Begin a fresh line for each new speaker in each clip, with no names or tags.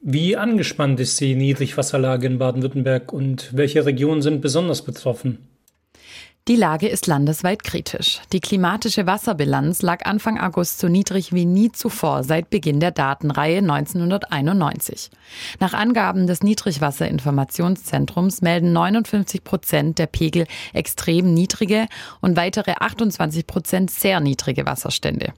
Wie angespannt ist die Niedrigwasserlage in Baden-Württemberg und welche Regionen sind besonders betroffen?
Die Lage ist landesweit kritisch. Die klimatische Wasserbilanz lag Anfang August so niedrig wie nie zuvor seit Beginn der Datenreihe 1991. Nach Angaben des Niedrigwasserinformationszentrums melden 59% der Pegel extrem niedrige und weitere 28% sehr niedrige Wasserstände.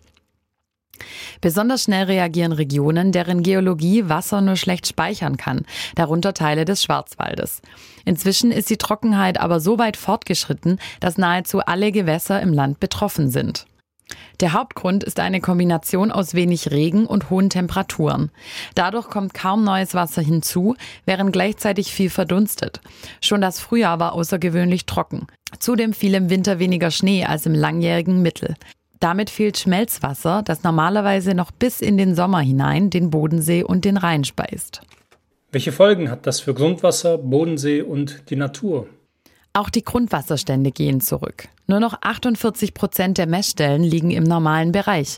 Besonders schnell reagieren Regionen, deren Geologie Wasser nur schlecht speichern kann, darunter Teile des Schwarzwaldes. Inzwischen ist die Trockenheit aber so weit fortgeschritten, dass nahezu alle Gewässer im Land betroffen sind. Der Hauptgrund ist eine Kombination aus wenig Regen und hohen Temperaturen. Dadurch kommt kaum neues Wasser hinzu, während gleichzeitig viel verdunstet. Schon das Frühjahr war außergewöhnlich trocken. Zudem fiel im Winter weniger Schnee als im langjährigen Mittel. Damit fehlt Schmelzwasser, das normalerweise noch bis in den Sommer hinein den Bodensee und den Rhein speist.
Welche Folgen hat das für Grundwasser, Bodensee und die Natur?
Auch die Grundwasserstände gehen zurück. Nur noch 48% der Messstellen liegen im normalen Bereich,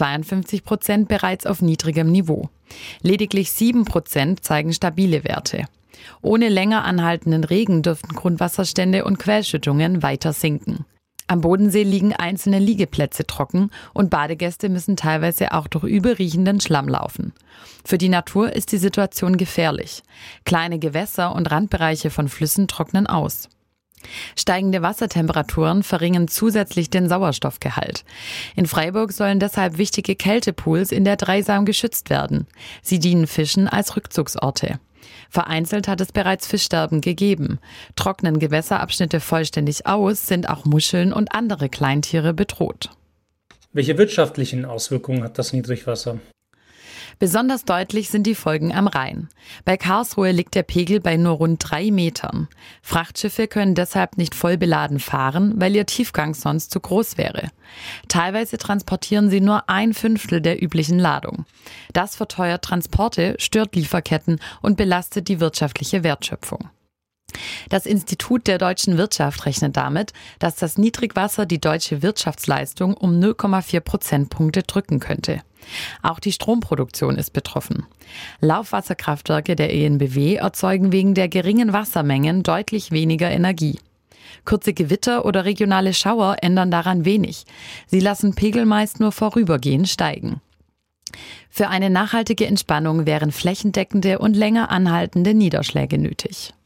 52% bereits auf niedrigem Niveau. Lediglich 7% zeigen stabile Werte. Ohne länger anhaltenden Regen dürften Grundwasserstände und Quellschüttungen weiter sinken. Am Bodensee liegen einzelne Liegeplätze trocken und Badegäste müssen teilweise auch durch überriechenden Schlamm laufen. Für die Natur ist die Situation gefährlich. Kleine Gewässer und Randbereiche von Flüssen trocknen aus. Steigende Wassertemperaturen verringern zusätzlich den Sauerstoffgehalt. In Freiburg sollen deshalb wichtige Kältepools in der Dreisam geschützt werden. Sie dienen Fischen als Rückzugsorte. Vereinzelt hat es bereits Fischsterben gegeben. Trocknen Gewässerabschnitte vollständig aus, sind auch Muscheln und andere Kleintiere bedroht.
Welche wirtschaftlichen Auswirkungen hat das Niedrigwasser?
Besonders deutlich sind die Folgen am Rhein. Bei Karlsruhe liegt der Pegel bei nur rund 3 Metern. Frachtschiffe können deshalb nicht voll beladen fahren, weil ihr Tiefgang sonst zu groß wäre. Teilweise transportieren sie nur 1/5 der üblichen Ladung. Das verteuert Transporte, stört Lieferketten und belastet die wirtschaftliche Wertschöpfung. Das Institut der deutschen Wirtschaft rechnet damit, dass das Niedrigwasser die deutsche Wirtschaftsleistung um 0,4 Prozentpunkte drücken könnte. Auch die Stromproduktion ist betroffen. Laufwasserkraftwerke der EnBW erzeugen wegen der geringen Wassermengen deutlich weniger Energie. Kurze Gewitter oder regionale Schauer ändern daran wenig. Sie lassen Pegel meist nur vorübergehend steigen. Für eine nachhaltige Entspannung wären flächendeckende und länger anhaltende Niederschläge nötig.